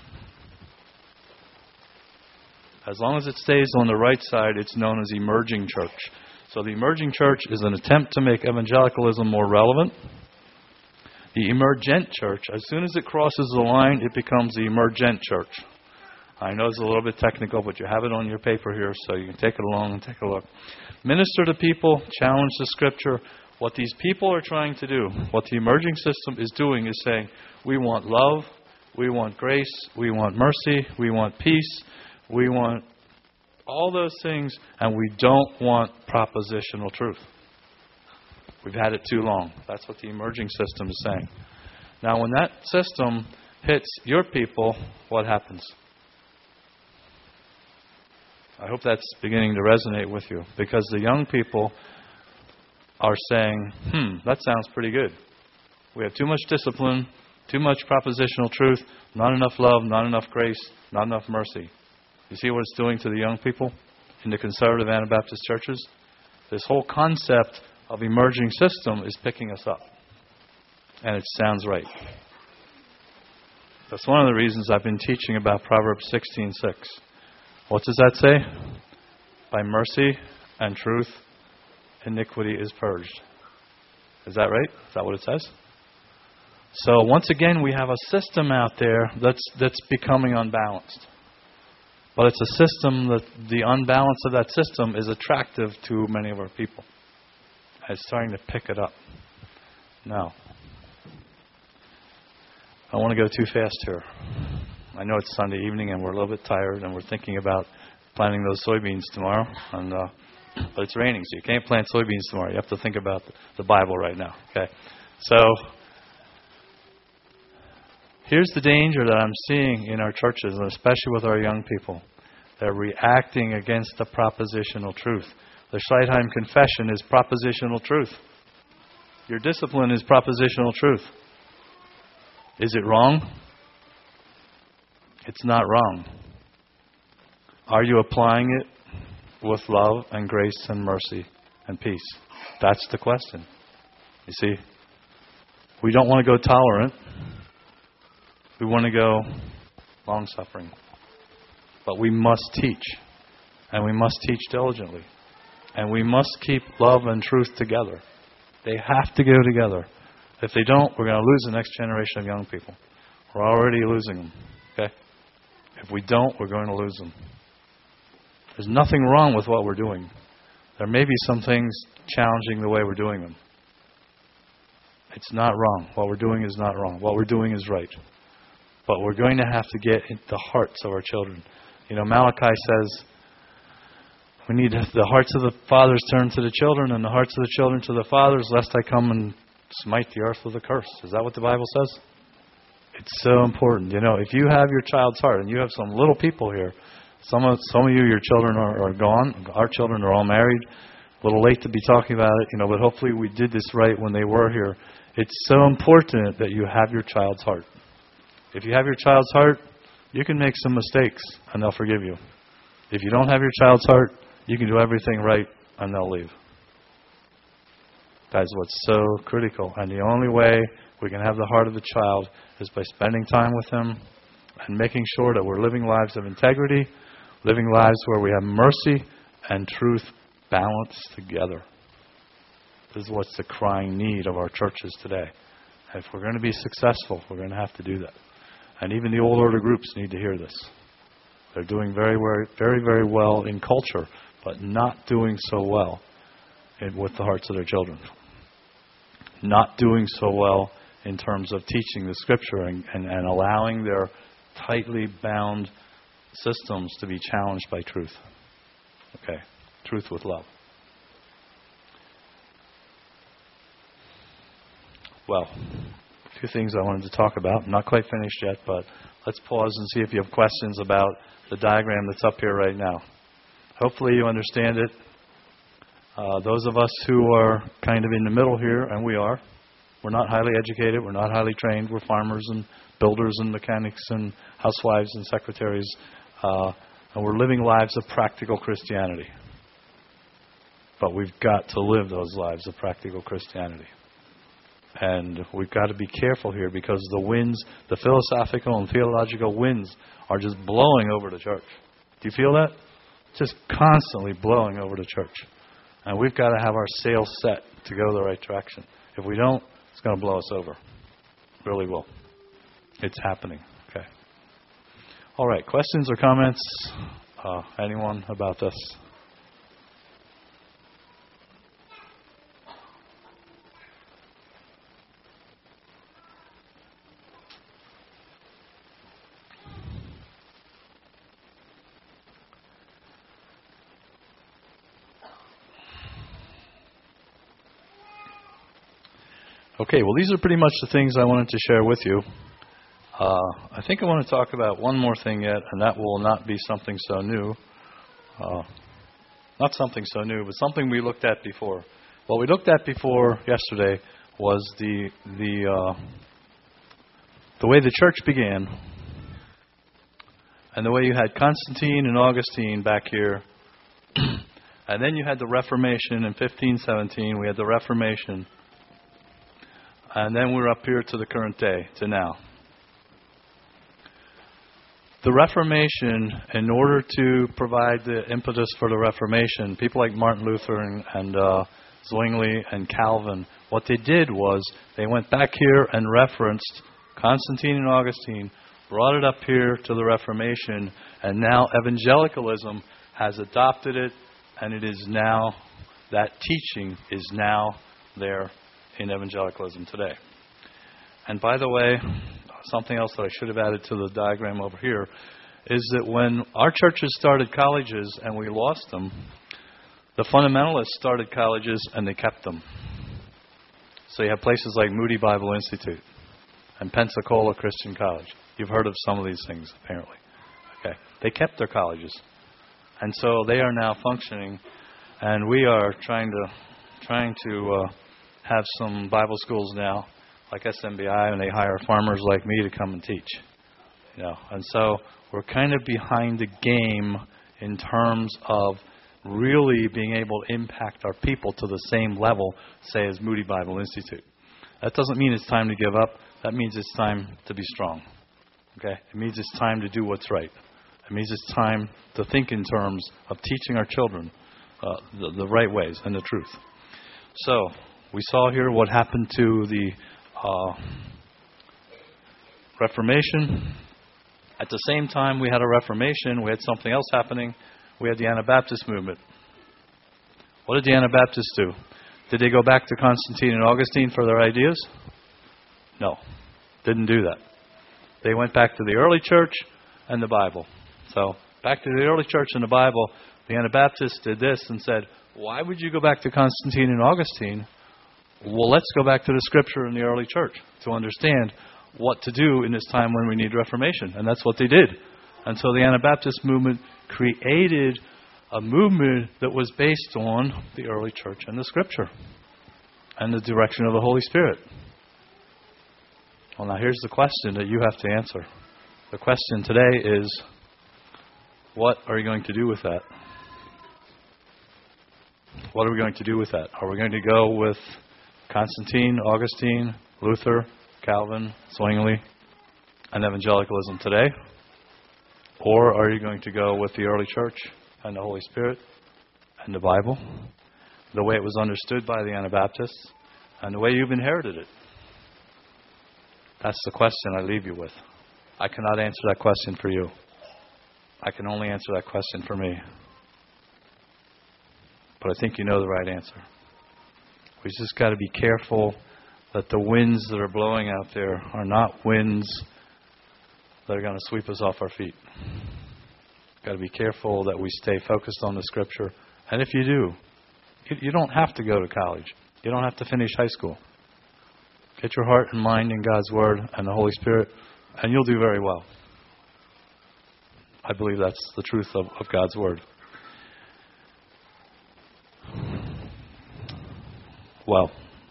as long as it stays on the right side, it's known as Emerging Church. So the Emerging Church is an attempt to make evangelicalism more relevant. The Emergent Church, as soon as it crosses the line, it becomes the Emergent Church. I know it's a little bit technical, but you have it on your paper here, so you can take it along and take a look. Minister to people, challenge the Scripture. What these people are trying to do, what the emerging system is doing, is saying, we want love, we want grace, we want mercy, we want peace, we want all those things, and we don't want propositional truth. We've had it too long. That's what the emerging system is saying. Now, when that system hits your people, what happens? I hope that's beginning to resonate with you, because the young people are saying, that sounds pretty good. We have too much discipline, too much propositional truth, not enough love, not enough grace, not enough mercy. You see what it's doing to the young people in the conservative Anabaptist churches? This whole concept of emerging system is picking us up. And it sounds right. That's one of the reasons I've been teaching about Proverbs 16:6. What does that say? By mercy and truth, iniquity is purged. Is that right? Is that what it says? So once again, we have a system out there that's becoming unbalanced. But it's a system that the unbalance of that system is attractive to many of our people. It's starting to pick it up. Now, I don't want to go too fast here. I know it's Sunday evening and we're a little bit tired and we're thinking about planting those soybeans tomorrow. But it's raining, so you can't plant soybeans tomorrow. You have to think about the Bible right now. Okay, so here's the danger that I'm seeing in our churches, and especially with our young people. They're reacting against the propositional truth. The Schleitheim Confession is propositional truth. Your discipline is propositional truth. Is it wrong? It's not wrong. Are you applying it with love and grace and mercy and peace? That's the question. You see, we don't want to go tolerant. We want to go long-suffering. But we must teach. And we must teach diligently. And we must keep love and truth together. They have to go together. If they don't, we're going to lose the next generation of young people. We're already losing them. Okay? If we don't, we're going to lose them. There's nothing wrong with what we're doing. There may be some things challenging the way we're doing them. It's not wrong. What we're doing is not wrong. What we're doing is right. But we're going to have to get into the hearts of our children. You know, Malachi says, we need the hearts of the fathers turn to the children and the hearts of the children to the fathers, lest I come and smite the earth with a curse. Is that what the Bible says? It's so important. You know, if you have your child's heart, and you have some little people here, some of you, your children are gone. Our children are all married. A little late to be talking about it, but hopefully we did this right when they were here. It's so important that you have your child's heart. If you have your child's heart, you can make some mistakes and they'll forgive you. If you don't have your child's heart, you can do everything right and they'll leave. That is what's so critical. And the only way we can have the heart of the child is by spending time with them and making sure that we're living lives of integrity, living lives where we have mercy and truth balanced together. This is what's the crying need of our churches today. If we're going to be successful, we're going to have to do that. And even the old order groups need to hear this. They're doing very, very, very, very well in culture, but not doing so well with the hearts of their children. Not doing so well in terms of teaching the Scripture and allowing their tightly bound systems to be challenged by truth. Okay, truth with love. Well, a few things I wanted to talk about. I'm not quite finished yet, but let's pause and see if you have questions about the diagram that's up here right now. Hopefully you understand it. Those of us who are kind of in the middle here, and we're not highly educated, we're not highly trained, we're farmers and builders and mechanics and housewives and secretaries, and we're living lives of practical Christianity. But we've got to live those lives of practical Christianity. And we've got to be careful here because the winds, the philosophical and theological winds, are just blowing over the church. Do you feel that? Just constantly blowing over the church. And we've got to have our sails set to go the right direction. If we don't, it's going to blow us over. It really will. It's happening. Okay. All right. Questions or comments? Anyone about this? Okay, well, these are pretty much the things I wanted to share with you. I think I want to talk about one more thing yet, and that will not be something so new. Not something so new, but something we looked at before. What we looked at before yesterday was the way the church began, and the way you had Constantine and Augustine back here, and then you had the Reformation in 1517. We had the Reformation. And then we're up here to the current day, to now. The Reformation, in order to provide the impetus for the Reformation, people like Martin Luther and Zwingli and Calvin, what they did was they went back here and referenced Constantine and Augustine, brought it up here to the Reformation, and now evangelicalism has adopted it, and it is now, that teaching is now there in evangelicalism today. And by the way, something else that I should have added to the diagram over here is that when our churches started colleges and we lost them, the fundamentalists started colleges and they kept them. So you have places like Moody Bible Institute and Pensacola Christian College. You've heard of some of these things, apparently. Okay, they kept their colleges. And so they are now functioning, and we are trying to have some Bible schools now, like SMBI, and they hire farmers like me to come and teach. And so we're kind of behind the game in terms of really being able to impact our people to the same level, say, as Moody Bible Institute. That doesn't mean it's time to give up. That means it's time to be strong. Okay? It means it's time to do what's right. It means it's time to think in terms of teaching our children the right ways and the truth. So we saw here what happened to the Reformation. At the same time we had a Reformation, we had something else happening. We had the Anabaptist movement. What did the Anabaptists do? Did they go back to Constantine and Augustine for their ideas? No, didn't do that. They went back to the early church and the Bible. So back to the early church and the Bible, the Anabaptists did this and said, why would you go back to Constantine and Augustine? Well, let's go back to the Scripture in the early church to understand what to do in this time when we need Reformation. And that's what they did. And so the Anabaptist movement created a movement that was based on the early church and the Scripture and the direction of the Holy Spirit. Well, now here's the question that you have to answer. The question today is, what are you going to do with that? What are we going to do with that? Are we going to go with Constantine, Augustine, Luther, Calvin, Zwingli, and evangelicalism today? Or are you going to go with the early church and the Holy Spirit and the Bible, the way it was understood by the Anabaptists, and the way you've inherited it? That's the question I leave you with. I cannot answer that question for you. I can only answer that question for me. But I think you know the right answer. We just got to be careful that the winds that are blowing out there are not winds that are going to sweep us off our feet. Got to be careful that we stay focused on the Scripture. And if you do, you don't have to go to college. You don't have to finish high school. Get your heart and mind in God's Word and the Holy Spirit, and you'll do very well. I believe that's the truth of God's Word. Well,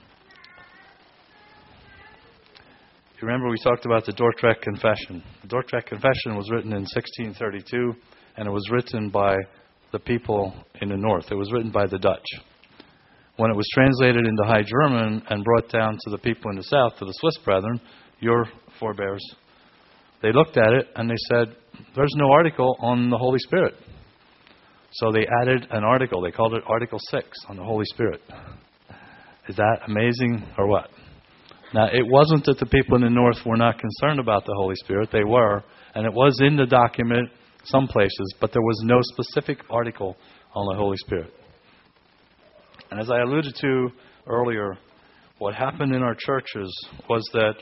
you remember we talked about the Dordrecht Confession. The Dordrecht Confession was written in 1632, and it was written by the people in the north. It was written by the Dutch. When it was translated into High German and brought down to the people in the south, to the Swiss brethren, your forebears, they looked at it and they said, there's no article on the Holy Spirit. So they added an article. They called it Article 6 on the Holy Spirit. Is that amazing or what? Now, it wasn't that the people in the north were not concerned about the Holy Spirit. They were. And it was in the document, some places, but there was no specific article on the Holy Spirit. And as I alluded to earlier, what happened in our churches was that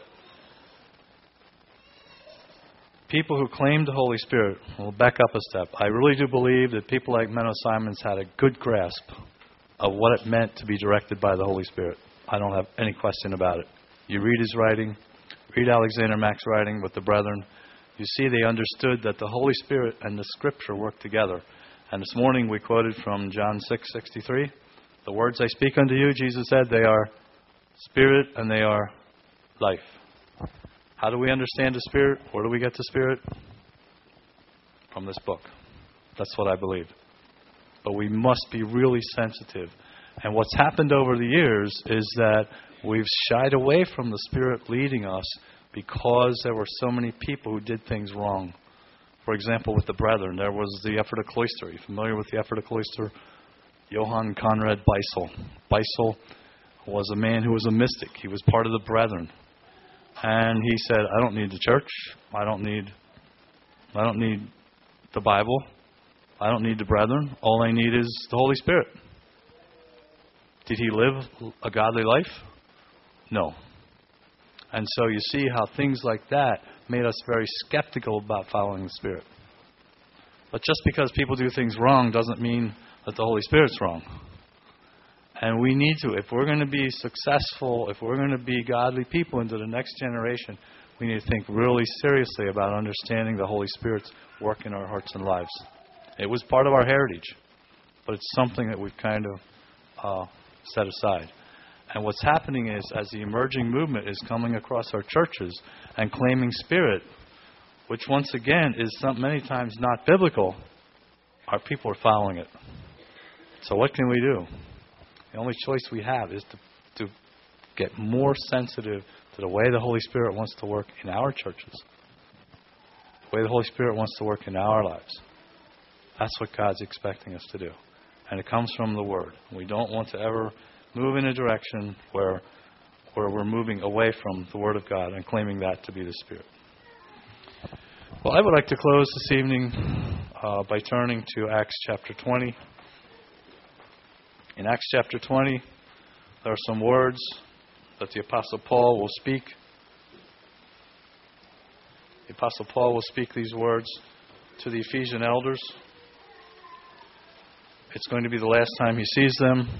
people who claimed the Holy Spirit, we'll back up a step. I really do believe that people like Menno Simons had a good grasp of what it meant to be directed by the Holy Spirit. I don't have any question about it. You read his writing, read Alexander Mack's writing with the brethren, you see they understood that the Holy Spirit and the Scripture work together. And this morning we quoted from John 6:63. The words I speak unto you, Jesus said, they are Spirit and they are life. How do we understand the Spirit? Where do we get the Spirit? From this book. That's what I believe. But we must be really sensitive. And what's happened over the years is that we've shied away from the Spirit leading us because there were so many people who did things wrong. For example, with the brethren, there was the Effort of Cloister. Are you familiar with the Effort of Cloister? Johann Conrad Beissel. Beissel was a man who was a mystic. He was part of the brethren. And he said, I don't need the church. I don't need the Bible. I don't need the brethren. All I need is the Holy Spirit. Did he live a godly life? No. And so you see how things like that made us very skeptical about following the Spirit. But just because people do things wrong doesn't mean that the Holy Spirit's wrong. And we need to, if we're going to be successful, if we're going to be godly people into the next generation, we need to think really seriously about understanding the Holy Spirit's work in our hearts and lives. It was part of our heritage, but it's something that we've kind of set aside. And what's happening is, as the emerging movement is coming across our churches and claiming Spirit, which once again is many times not biblical, our people are following it. So what can we do? The only choice we have is to get more sensitive to the way the Holy Spirit wants to work in our churches, the way the Holy Spirit wants to work in our lives. That's what God's expecting us to do. And it comes from the Word. We don't want to ever move in a direction where we're moving away from the Word of God and claiming that to be the Spirit. Well, I would like to close this evening by turning to Acts chapter 20. In Acts chapter 20, there are some words that the Apostle Paul will speak. The Apostle Paul will speak these words to the Ephesian elders. It's going to be the last time he sees them.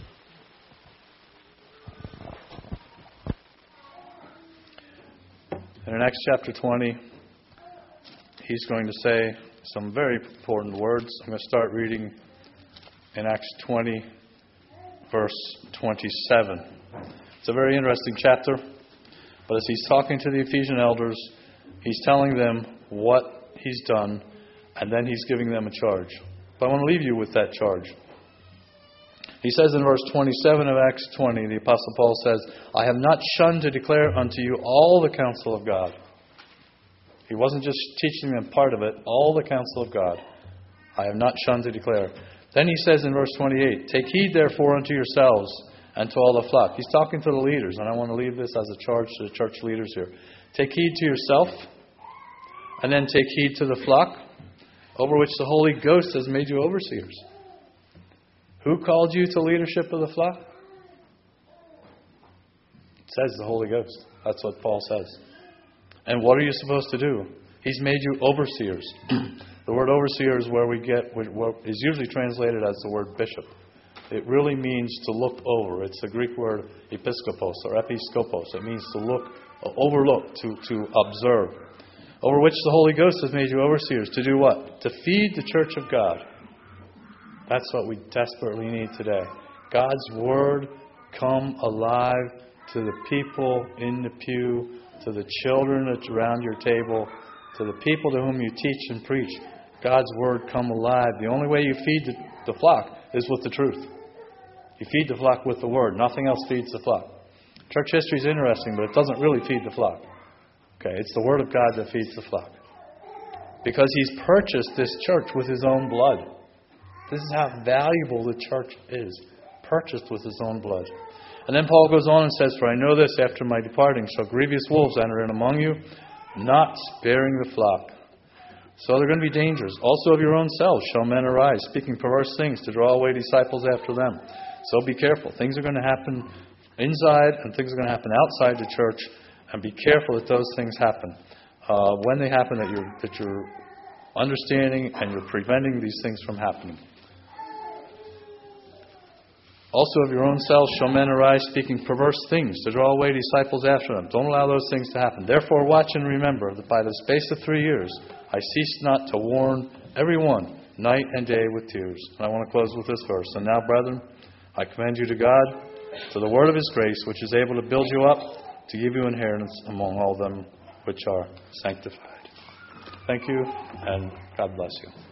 And in Acts chapter 20, he's going to say some very important words. I'm going to start reading in Acts 20, verse 27. It's a very interesting chapter, but as he's talking to the Ephesian elders, he's telling them what he's done, and then he's giving them a charge. But I want to leave you with that charge. He says in verse 27 of Acts 20, the Apostle Paul says, I have not shunned to declare unto you all the counsel of God. He wasn't just teaching them part of it, all the counsel of God. I have not shunned to declare. Then he says in verse 28, take heed therefore unto yourselves and to all the flock. He's talking to the leaders, and I want to leave this as a charge to the church leaders here. Take heed to yourself, and then take heed to the flock, over which the Holy Ghost has made you overseers. Who called you to leadership of the flock? It says the Holy Ghost. That's what Paul says. And what are you supposed to do? He's made you overseers. The word overseer is where we get what is usually translated as the word bishop. It really means to look over. It's the Greek word episkopos or episkopos. It means to look, overlook, to observe. Over which the Holy Ghost has made you overseers. To do what? To feed the church of God. That's what we desperately need today. God's Word come alive to the people in the pew, to the children that's around your table, to the people to whom you teach and preach. God's Word come alive. The only way you feed the flock is with the truth. You feed the flock with the Word. Nothing else feeds the flock. Church history is interesting, but it doesn't really feed the flock. Okay, it's the Word of God that feeds the flock. Because He's purchased this church with His own blood. This is how valuable the church is. Purchased with His own blood. And then Paul goes on and says, for I know this, after my departing shall grievous wolves enter in among you, not sparing the flock. So there are going to be dangers. Also of your own selves shall men arise, speaking perverse things to draw away disciples after them. So be careful. Things are going to happen inside and things are going to happen outside the church. And be careful that those things happen. When they happen, that you're understanding and you're preventing these things from happening. Also of your own selves shall men arise, speaking perverse things to draw away disciples after them. Don't allow those things to happen. Therefore watch and remember that by the space of 3 years I ceased not to warn every one night and day with tears. And I want to close with this verse. And now, brethren, I commend you to God, to the word of His grace, which is able to build you up, to give you inheritance among all them which are sanctified. Thank you, and God bless you.